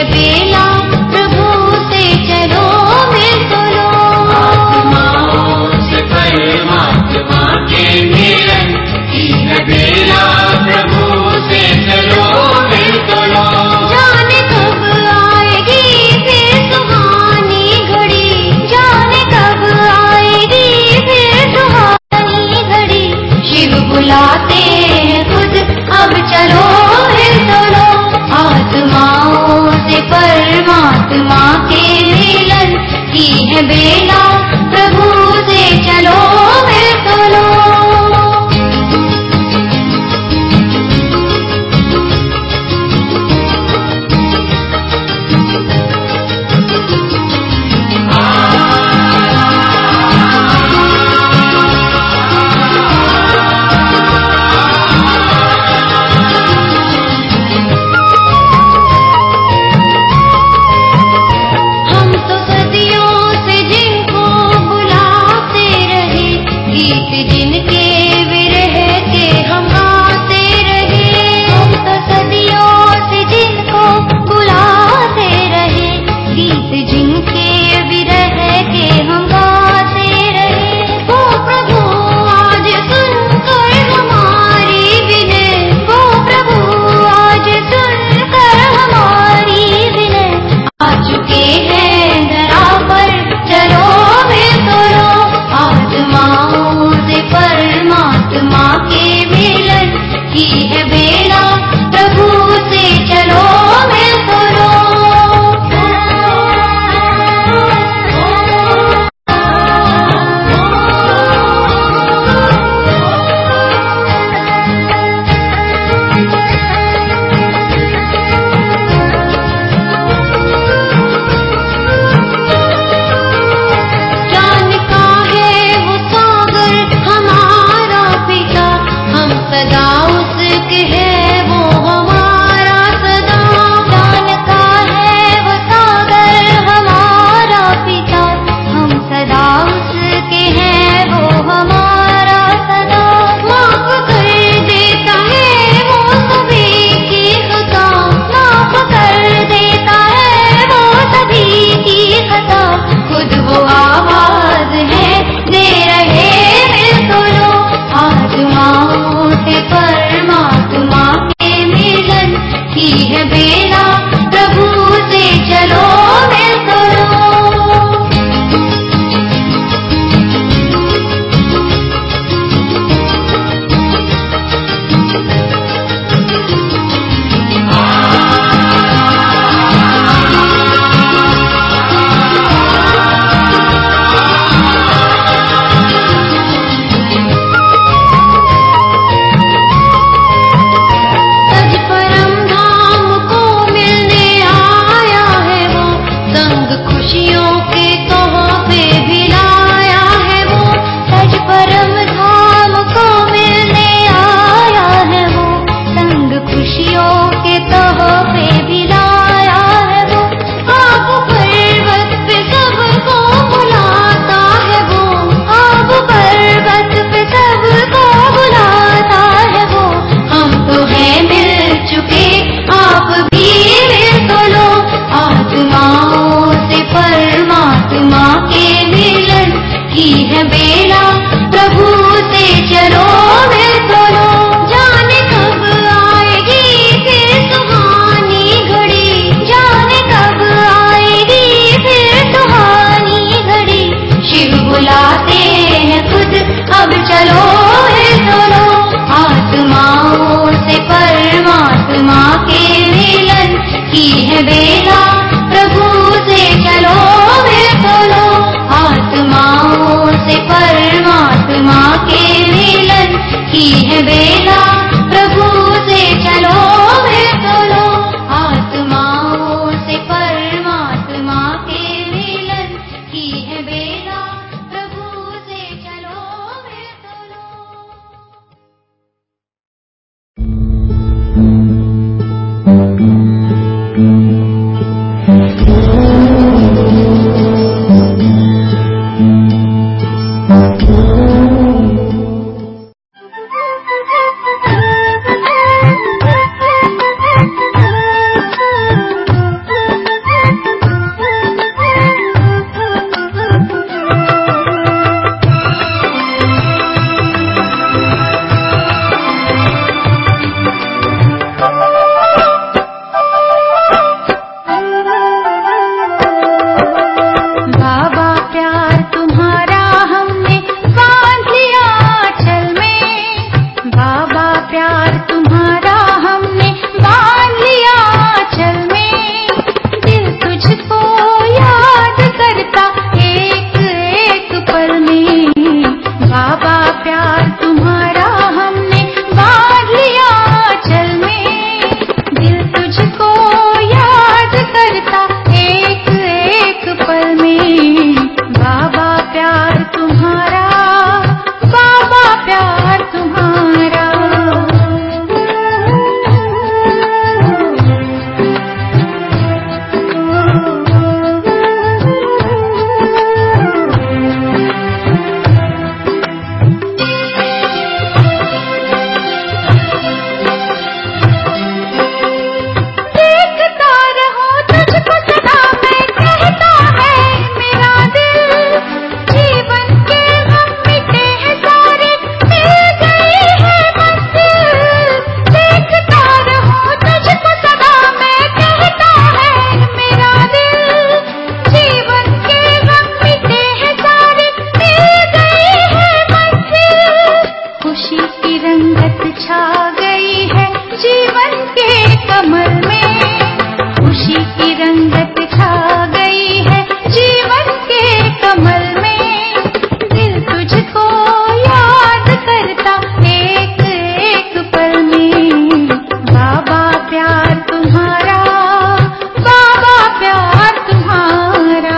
बेला प्रभु से चलो मिल तो लो। आत्माओं से परमात्मा के मिलन की है बेला प्रभु से चलो मिल तो लो। जाने कब आएगी फिर सुहानी घड़ी, जाने कब आएगी फिर सुहानी घड़ी। शिव बुलाते हैं खुद अब चलो मिल तो लो। आत्माओं से परमात्मा के मिलन की है बेला प्रभु से चलो मिल तो लो। हम तो सदियों से जिनको बुलाते रहे, गीत जिनके विरह के हम गाते रहे। हम तो सदियों से जिनको बुलाते रहे, गीत जिनके विरह के हम गाते रहे। वो प्रभु आज सुनकर हमारी विनय, वो प्रभु आज सुनकर हमारी विनय। आ चुके हैं धरा पर चलो मिल तो लो। आत्माओं से परमात्मा के मिलन की है बेला प्रभु से चलो मिल तो लो। ज्ञान का है वो सागर हमारा पिता, हम सदा उसके हैं वो हमारा सदा। ज्ञान का है वो सागर हमारा पिता, हम सदा उसके हैं वो हमारा सदा। माफ कर देता है वो सभी की खता, माफ कर देता है वो सभी की खता। खुद वो आवाज है दे रहे मिल तो लो। आत्माओं से परमात्मा के मिलन की है बेला प्रभु से चलो मिल तो लो। सज परम धाम को मिलने आया है वो, संग खुशियों के तोहफे भी लाया है वो। सज परम धाम को मिलने आया है वो, संग खुशियों के तोहफे भी लाया है वो। आप पर्वत पे सबको बुलाता है वो, आप पर्वत पे सबको बुलाता है वो। हम तो हैं मिल चुके आप भी मिल तो लो। आत्माओं से परमात्मा के मिलन की है बेला प्रभु से चलो मिल तो लो। जाने कब आएगी फिर सुहानी घड़ी, जाने कब आएगी फिर सुहानी घड़ी। शिव बुलाते हैं खुद अब चलो मिल तो लो। आत्माओं से परमात्मा के मिलन की है बेला प्रभु से चलो मिल तो लो। आत्माओं से परमात्मा के मिलन की है बेला प्रभु से चलो मिल तो लो। आत्माओं से परमात्मा के मिलन की है बेला प्रभु से चलो मिल तो लो। रंगत छा गई है जीवन के कमल में। दिल तुझको याद करता एक एक पल में। बाबा प्यार तुम्हारा, बाबा प्यार तुम्हारा।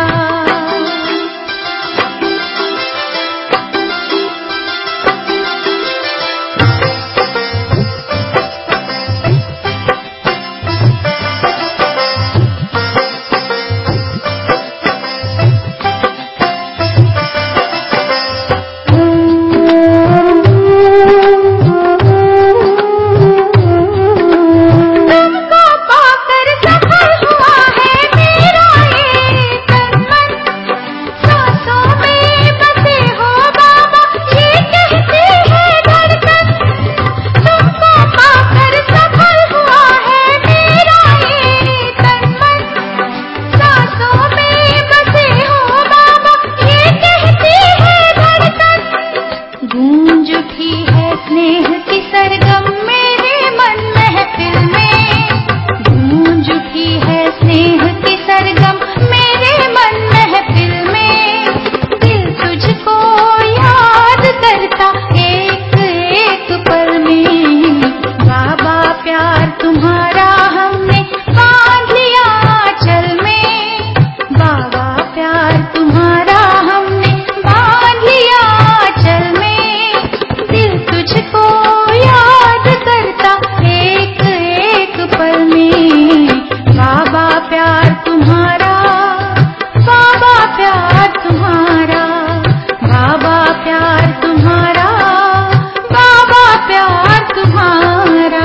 गूंज उठी है स्नेह की सरगम मेरे मन महफिल में। गूंज उठी है स्नेह की सरगम मेरे मन महफिल में। दिल तुझको याद करता एक एक पल में। बाबा प्यार तुम्हारा हमने बांध लिया आंचल में। बाबा प्यार तुम्हारा हमने बांध लिया आंचल में। दिल तुझको याद करता एक एक पल में। बाबा प्यार तुम्हारा, बाबा प्यार तुम्हारा, बाबा प्यार तुम्हारा, बाबा प्यार तुम्हारा।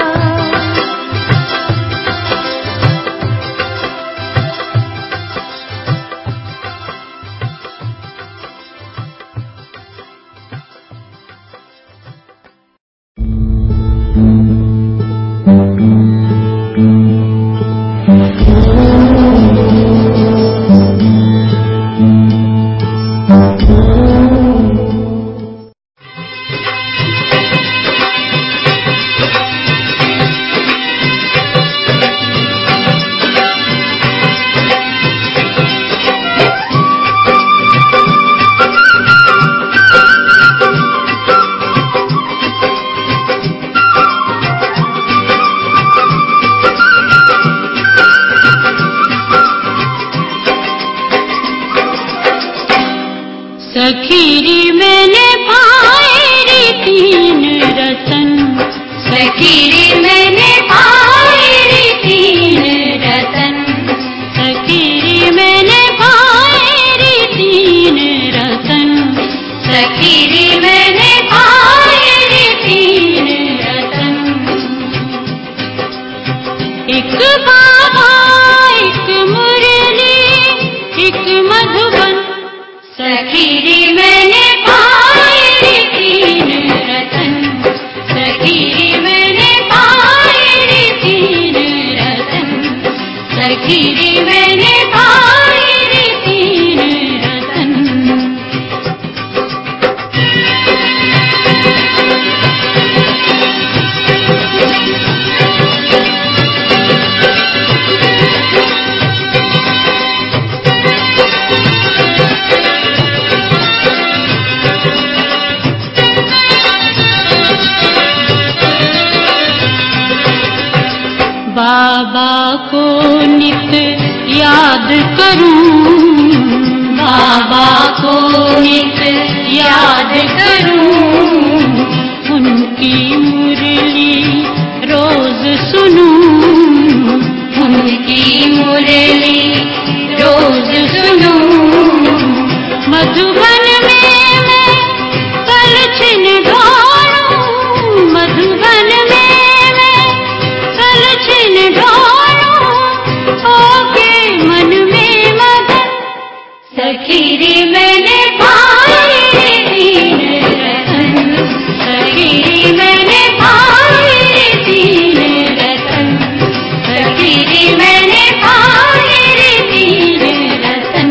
सखीरी मैंने पाए रे तीन रतन। सखीरी मैंने पाए रे तीन रतन। सखीरी मैंने पाए रे तीन रतन। सखीरी मैंने पाए रे तीन रतन। एक बाबा, एक मुरली, एक मधुबन। सखीरी मैंने पाए रे तीन रतन। सखीरी मैंने पाए रे तीन रतन। सखीरी मैंने पाए रे तीन रतन। बाबा को नित याद करूं। बाबा को नित याद करूं। उनकी मुरली रोज सुनूं। उनकी मुरली रोज सुनूं। मधुबन में मैं कलछिन ढोलूं। मधुबन में मैं कलछिन ढोलूं। होके मन में मगन। सखीरी मैंने पाए रे तीन रतन। सखीरी मैंने पाए रे तीन रतन। सखीरी मैंने पाए रे तीन रतन।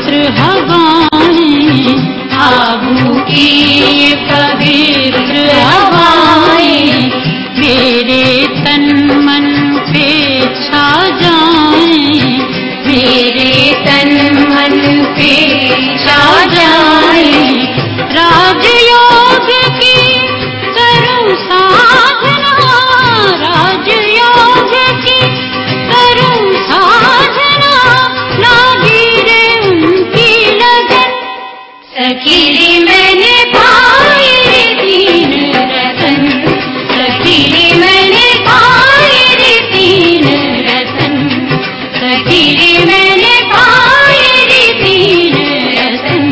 पवित्र हवाएं, आबू की पवित्र हवाएं मेरे तन मन पे छा जाएं, मेरे तन मन पे छा जाएं। राजयोग की करूं साधना, राजयोग की करूं साधना, ना गिरे उनकी लगन। सखी रे मैंने पाए रे तीन रतन, सखी रे मैंने पाए रे तीन रतन, सखी रे मैंने पाए रे तीन रतन।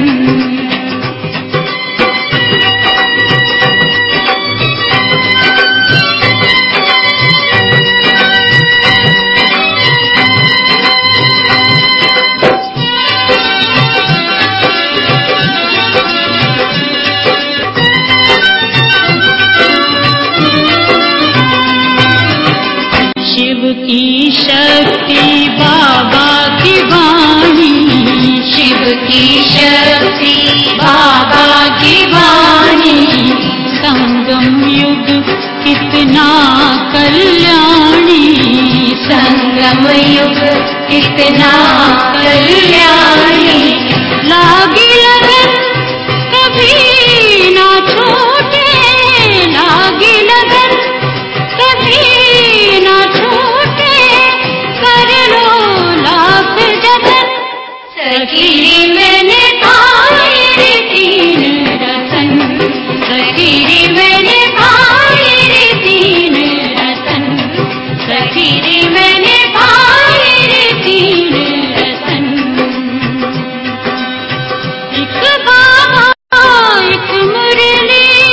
शिव की शक्ति बाबा की वाणी, शिव की शक्ति बाबा की वाणी, संगम युग कितना कल्याणी, संगम युग कितना कल्याणी। लागी लगन कभी ना छूटे, लागी लगन कभी ना छूटे, कर लो लाख जतन। सखी रे मैंने पाए रे तीन रतन, सखी रे मैंने पाए रे तीन रतन, सखी रे मैंने पाए रे तीन रतन। एक बाबा एक मुरली,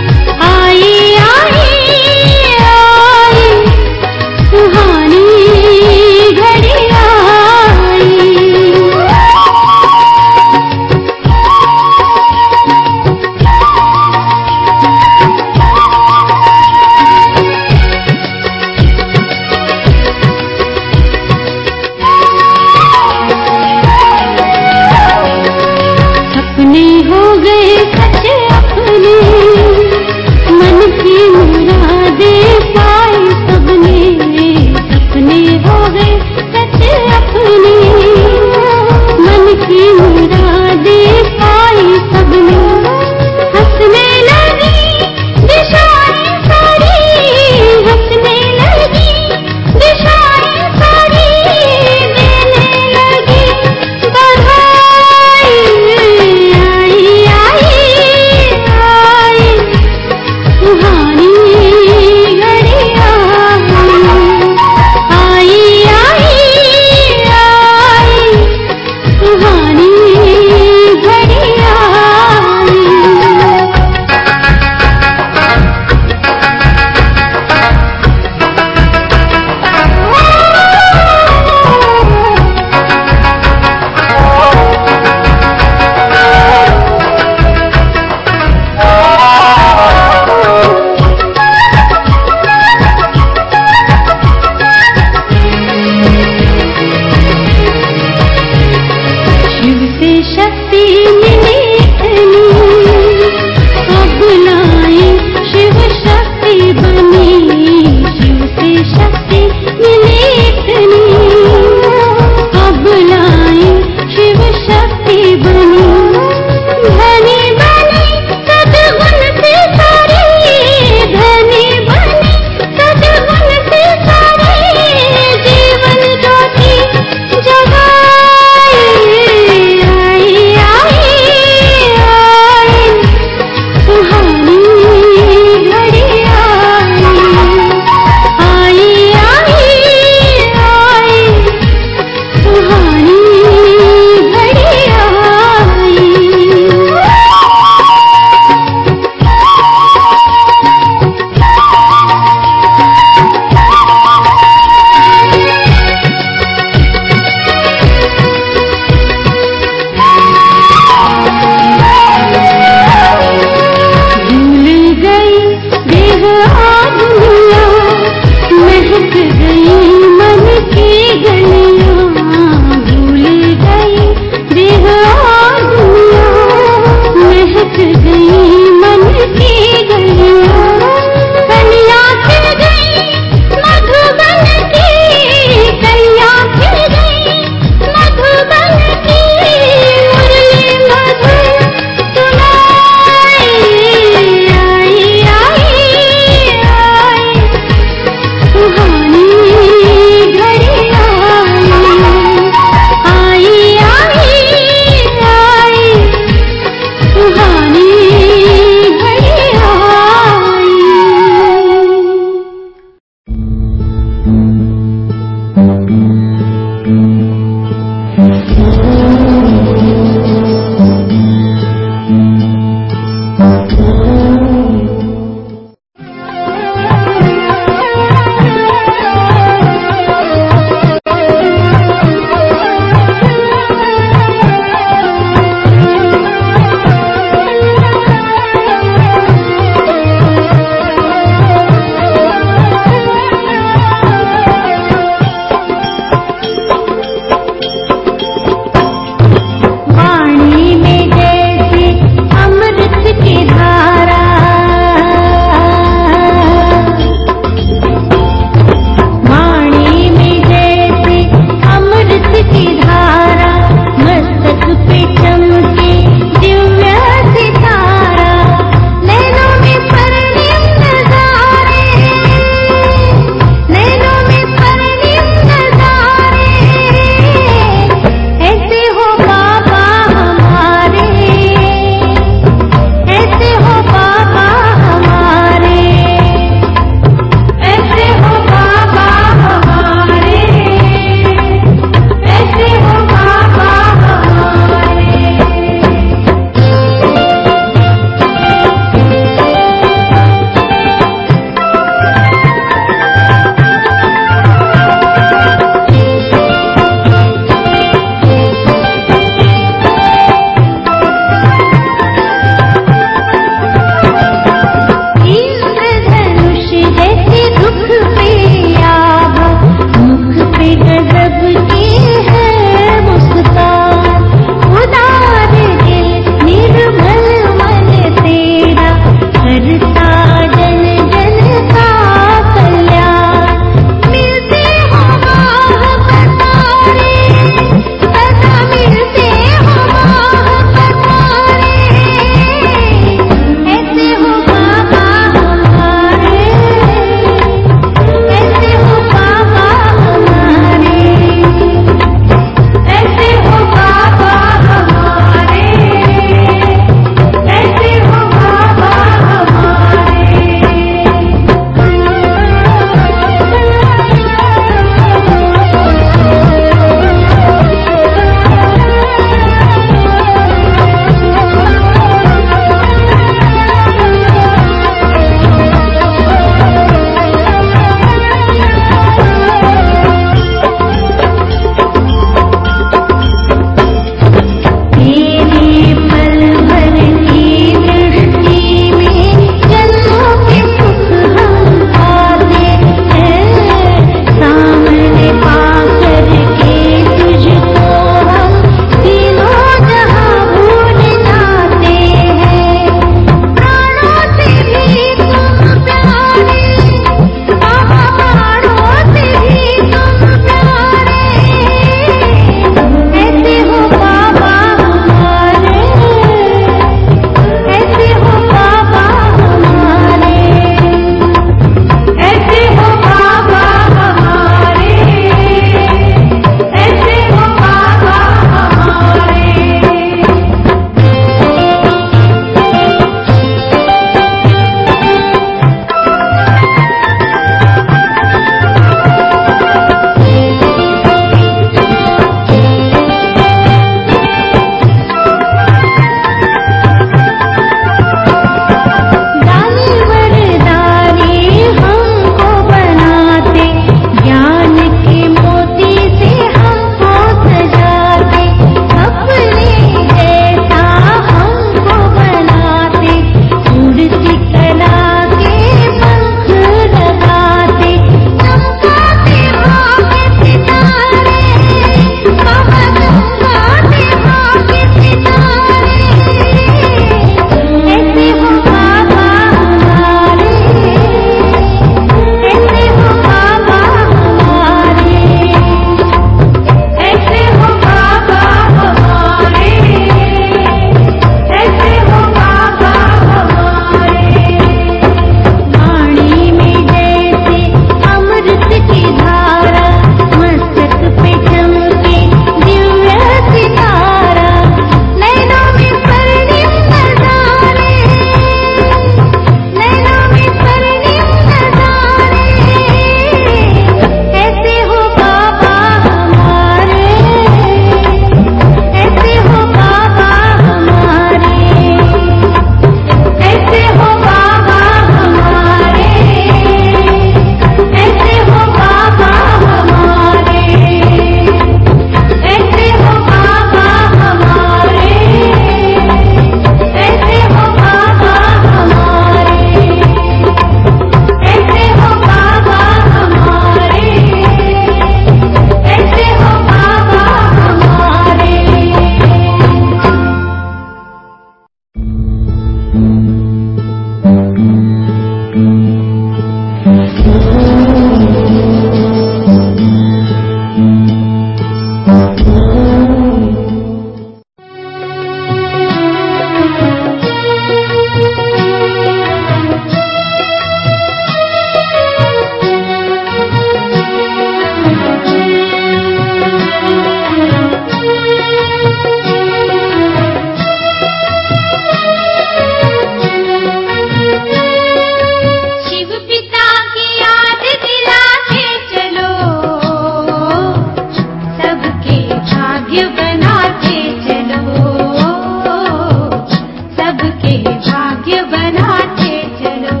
भाग्य बनाते चलो।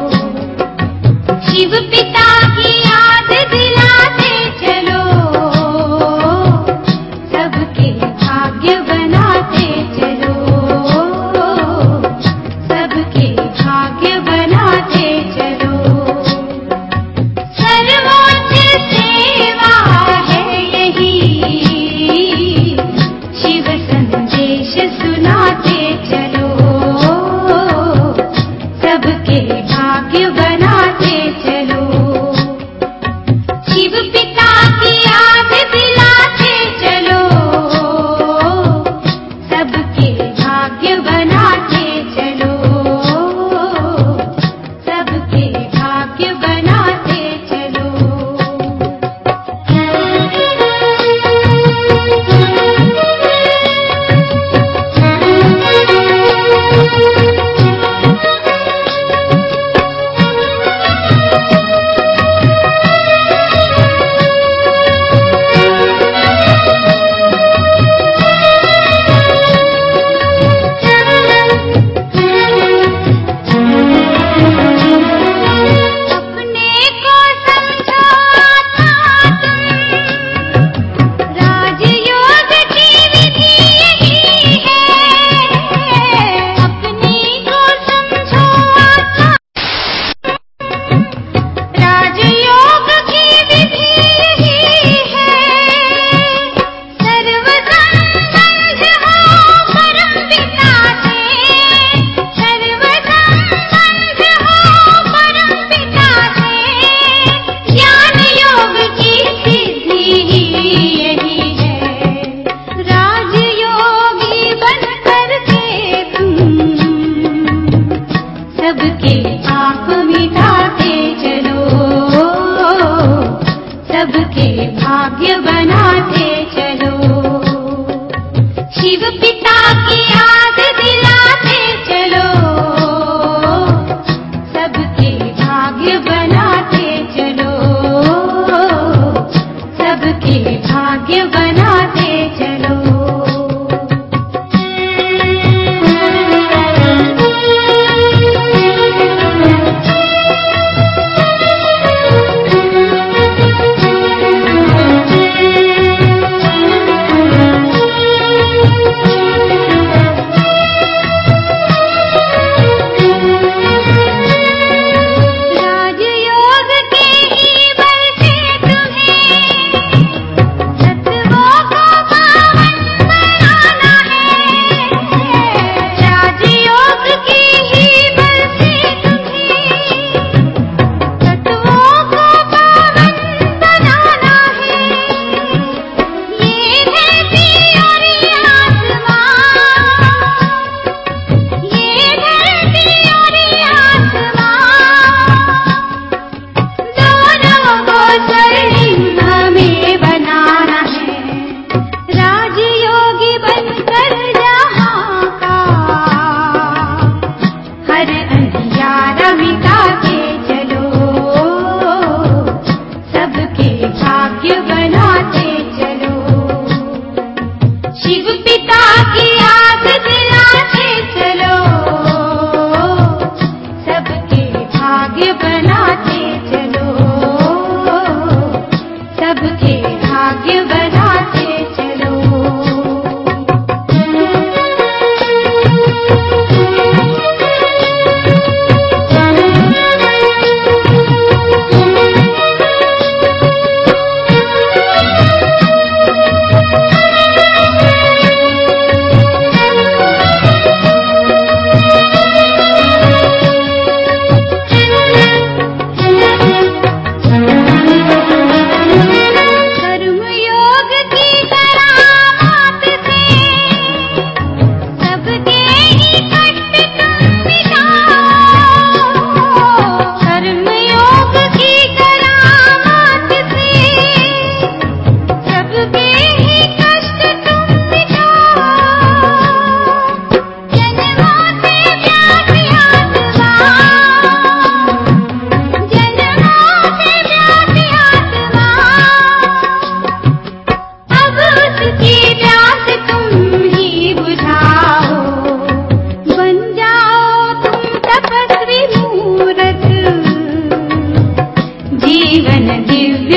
शिव पिता की याद दिलाते चलो, सबके भाग्य बनाते चलो, सबके भाग्य बनाते चलो। सर्वोच्च सेवा है यही, शिव संदेश सुनाते चलो, सबके भाग्य बनाते चलो। शिव पिता की याद दिलाते चलो, सबके भाग्य बनाते चलो, सबके भाग्य बनाते चलो। अपने को समझो आता तुम, राजयोग की विधि यही है। अपने को समझो आता, राजयोग की विधि यही है। सर्व संबंध हो परम पिता से, सर्व संबंध हो परम पिता से। ज्ञान योग की सिद्धि यही है। राजयोगी बनकर के तुम सबके पाप मिटाते चलो, सबके भाग्य बनाते चलो। शिव पिता की याद दिलाते चलो, सबके भाग्य बनाते चलो, सबके भाग्य बनाते चलो।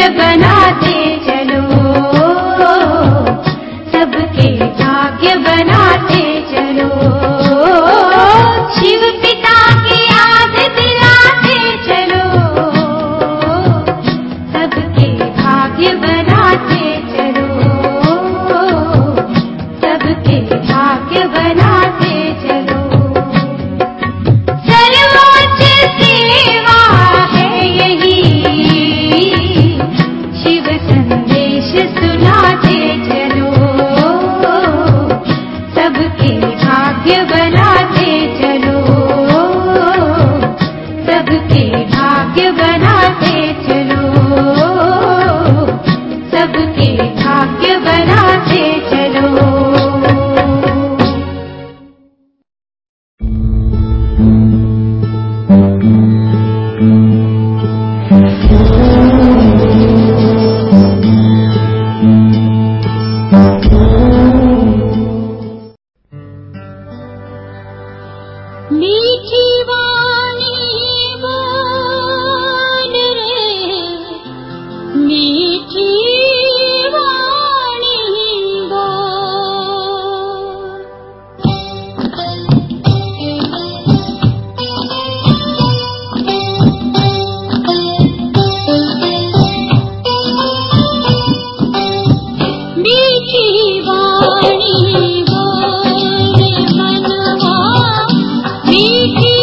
बनाते चलो, सबके भाग्य बनाते चलो। शिव पिता की याद दिलाते चलो, सबके भाग्य बनाते चलो, सबके भाग्य बनाते चलो। सर्वोच्च सेवा है यही, शिव संदेश सुनाते चलो, सबके भाग्य बनाते चलो, सबके भाग्य बनाते चलो, सबके भाग्य बनाते चलो। मीठी वाणी बोल रे, मीठी वाणी मीठी वाणी बोल मनवा, मीठी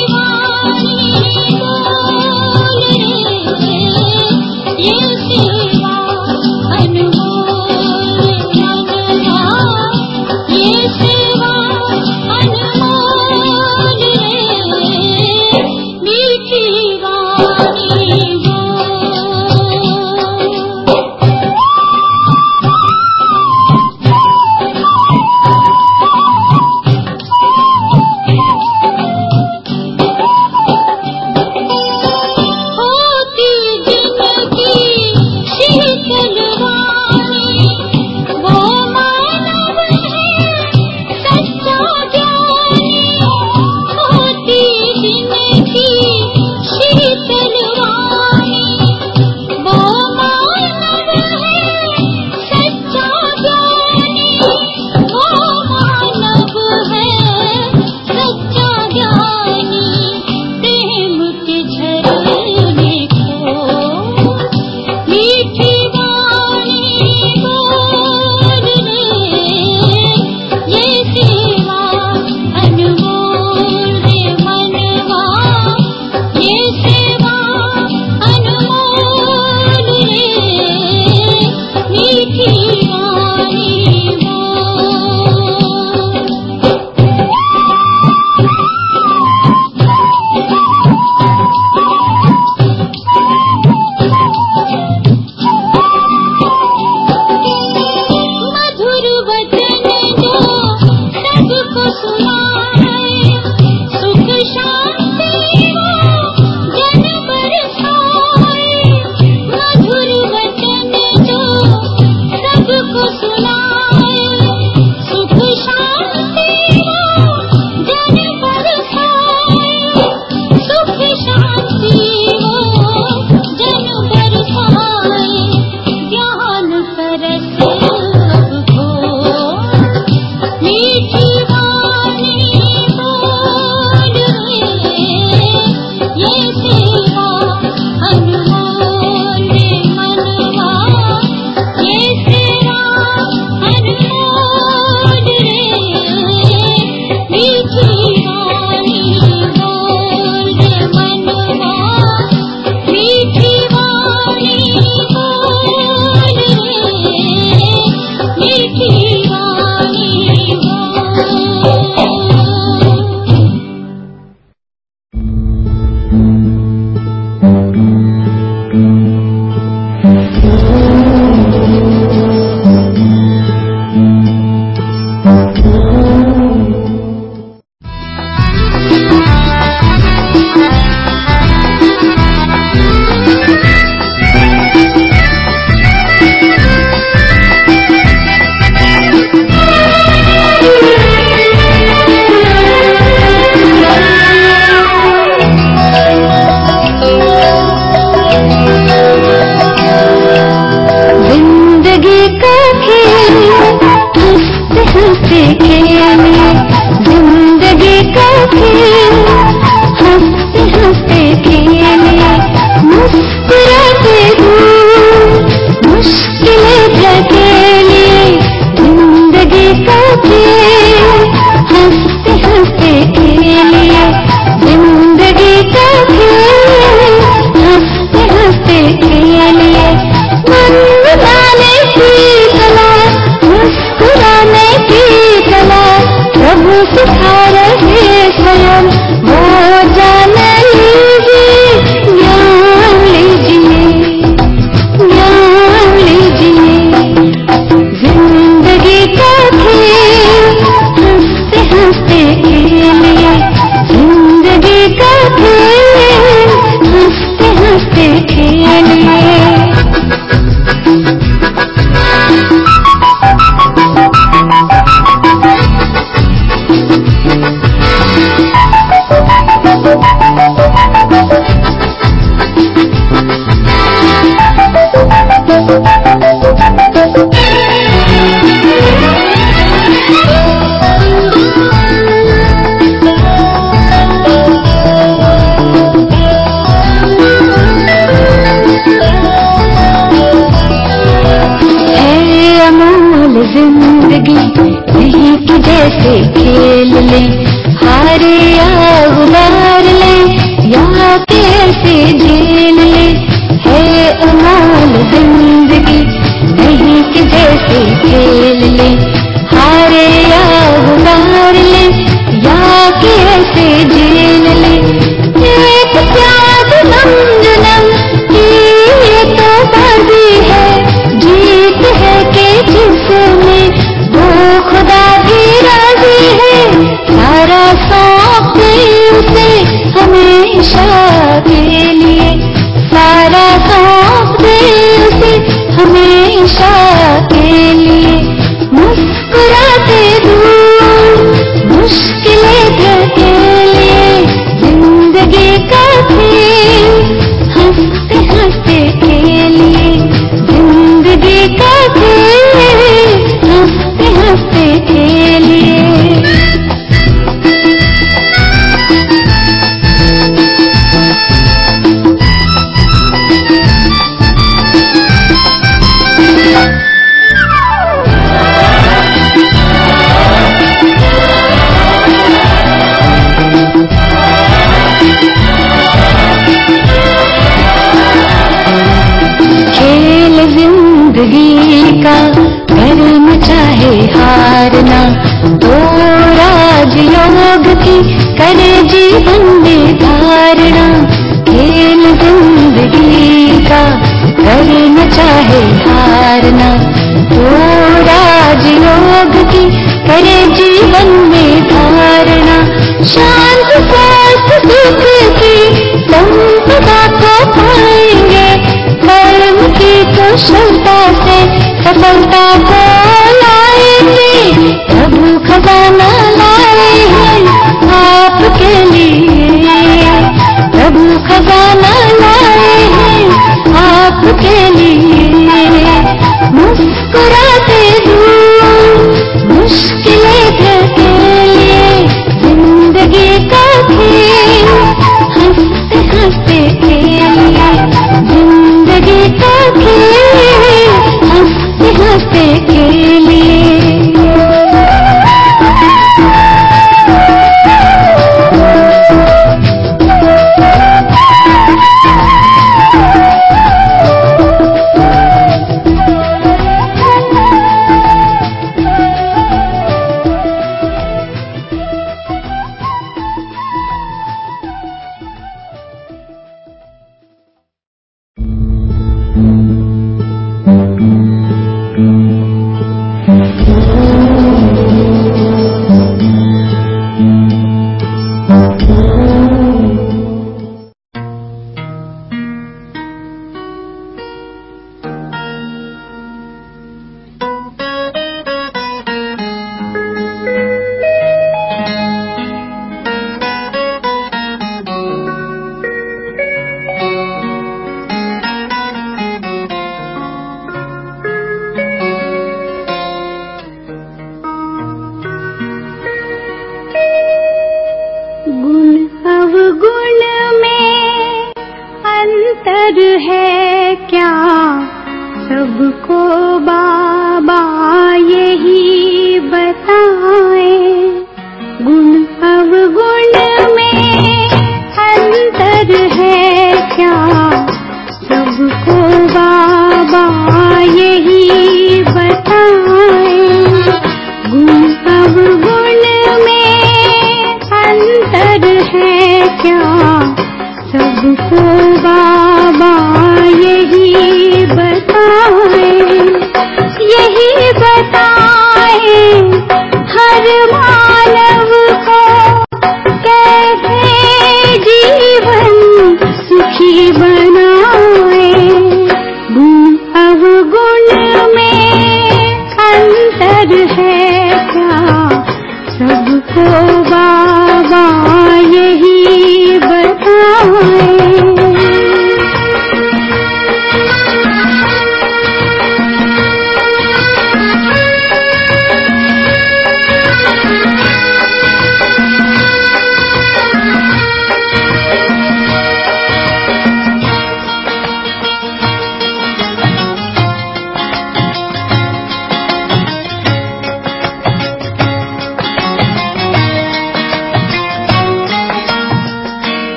चाहे हारना, तो राजयोग की करे जीवन में धारणा। शांत स्वस्थ सुख की संपदा को पाएंगे, कर्म की कुशलता से सफलता को लाएंगे। प्रभु खजाना लाए हैं आपके लिए, प्रभु खजाना लाए हैं आपके लिए। मुस्कुराते दूर मुश्किलें धकेलिए, जिंदगी का खेल हंसते हंसते खेलिए, जिंदगी का खेल हंसते हंसते खेलिए।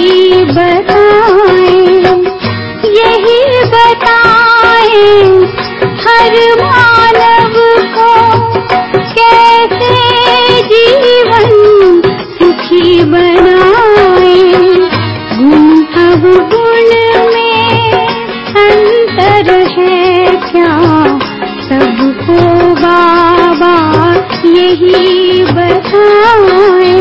हर मानव को कैसे जीवन सुखी बनाए। गुण अवगुण में अंतर है क्या, सबको बाबा यही बताए।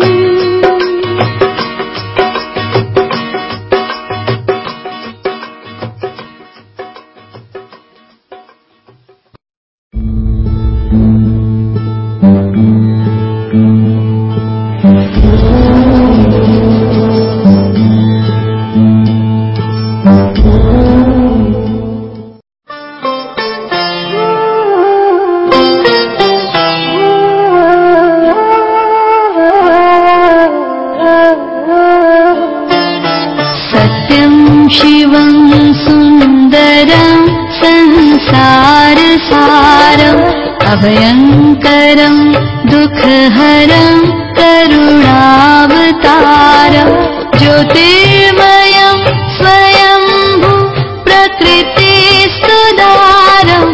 अभयंकरं दुःखहरं करुणावतारं ज्योतिर्मयं स्वयंभू प्रकृतिस्तुदारं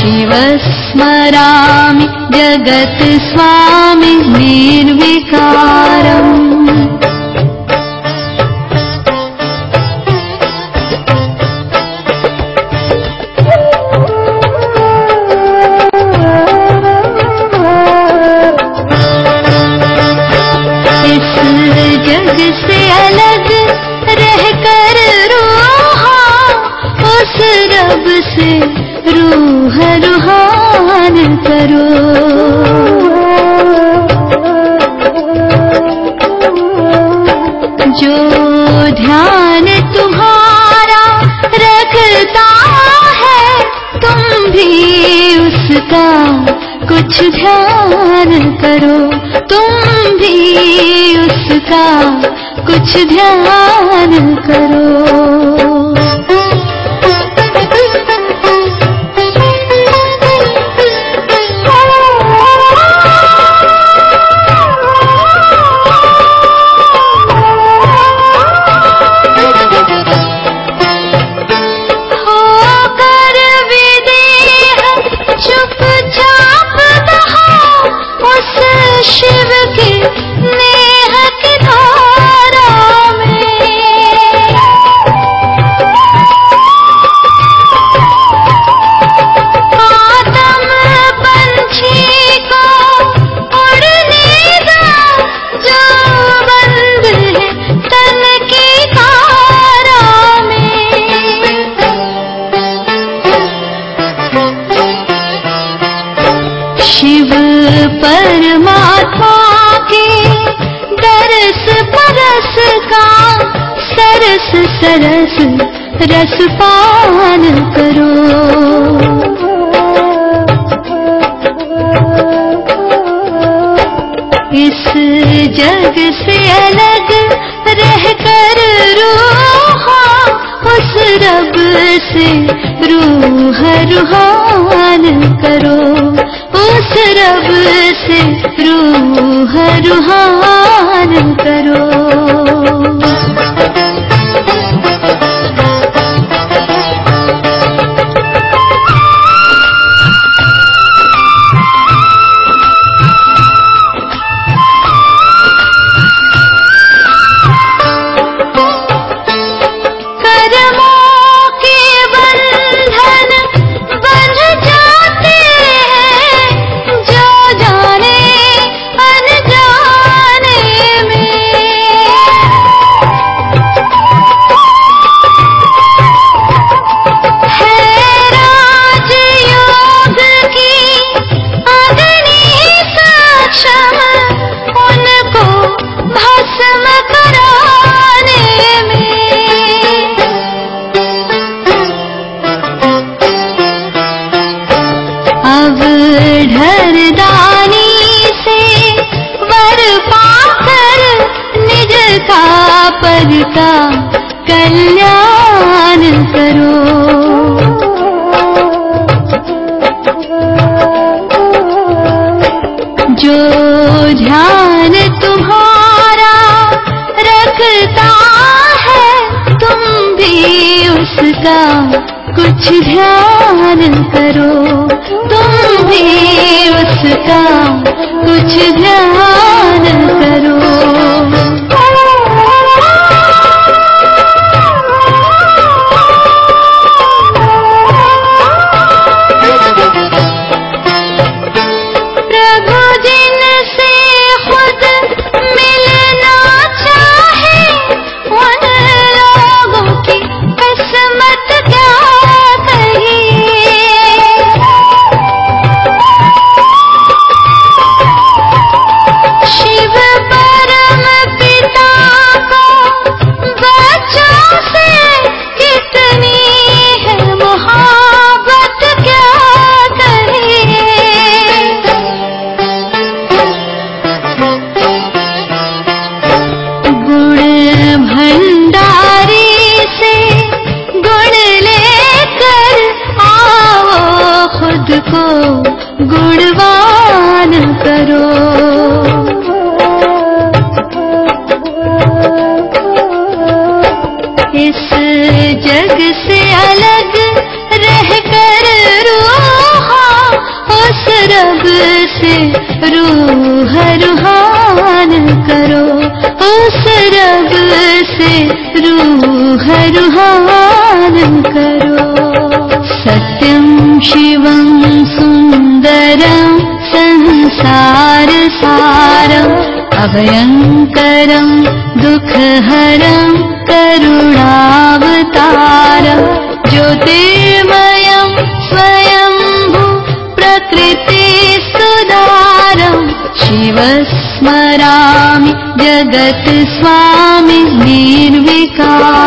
शिवस्मरामि जगत्स्वामि निर्विकारम्। जग से अलग रहकर रूहा उस रब से रूह रूहान करो। जो ध्यान तुम्हारा रखता है तुम भी उसका कुछ ध्यान करो, तुम भी उसका कुछ ध्यान करो। शिव के नेह की धारा में आदम पंछी को उड़ने दो जो बंद है तन की कारा में। शिव परमात्मा के दरस परस का सरस सरस रस पान करो। इस जग से अलग रहकर रूहा उस रब से रूह रूहान करो, उस रब से रूह रूहान करो। पर का कल्याण करो। जो ध्यान तुम्हारा रखता उसका कुछ ध्यान करो, तुम भी उसका कुछ ध्यान करो। प्रभु जिनसे खुद मिलना चाहे, उन लोगों की किस्मत क्या कहिए। शिव परम पिता को बच्चों से कितनी है मोहब्बत क्या कहिए। गुण भंडारी से गुण लेकर आओ, खुद को गुणवान करो। इस जग से अलग रहकर रूहा उस रब से रूह रूहान करो, उस रब से रूह रूहान करो। सत्यं शिवं सुंदरं संसार सारं, अभयंकरं दुःखहरं करुणावतारं, ज्योतिर्मयं स्वयंभू प्रकृतिसुधारं, शिवस्मरामि जगत् स्वामी निर्विकार।